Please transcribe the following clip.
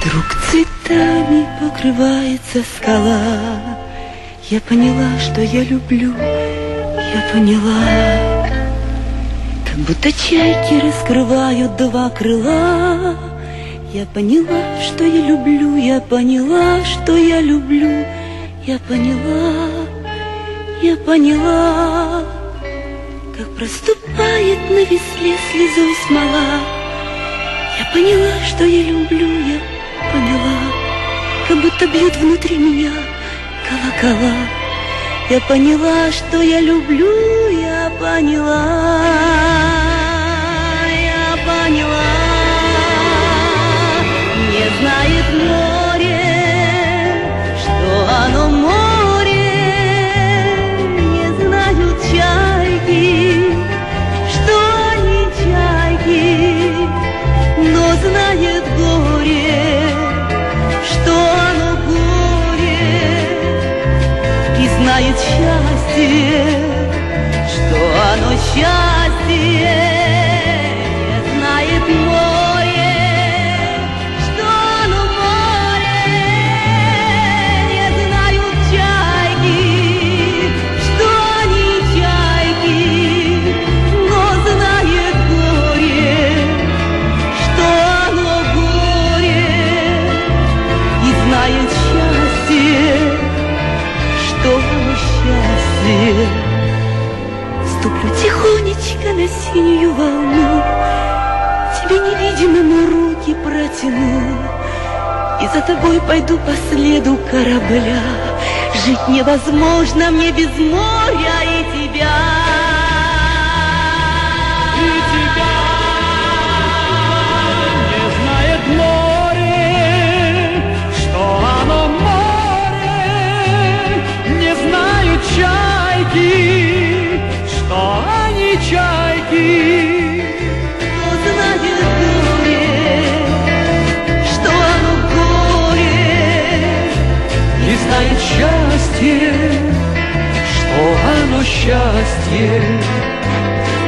Вдруг цветами покрывается скала. Я поняла, что я люблю, я поняла. Как будто чайки раскрывают два крыла. Я поняла, что я люблю, я поняла, что я люблю. Я поняла, я поняла. Как проступает на весле слезой смола. Я поняла, что я люблю, я поняла. Как будто бьют внутри меня колокола. Я поняла, что я люблю, я поняла. Я поняла. Не знает море, что оно море. Не знают чайки, что они чайки. Но знает горе, что оно горе. И знает счастье, что оно счастье. Не знает море, что оно море. Не знают чайки, что они чайки. Но знает горе, что оно горе. И знает счастье, что оно счастье. Ступлю тихонечко на синюю волну, тебе невидимому руки протяну. И за тобой пойду по следу корабля. Жить невозможно мне без моря и тебя. Не знает море, что оно море. Не знают чайки, что они чайки. Но знает горе, что оно горе. И знает счастье, что оно счастье.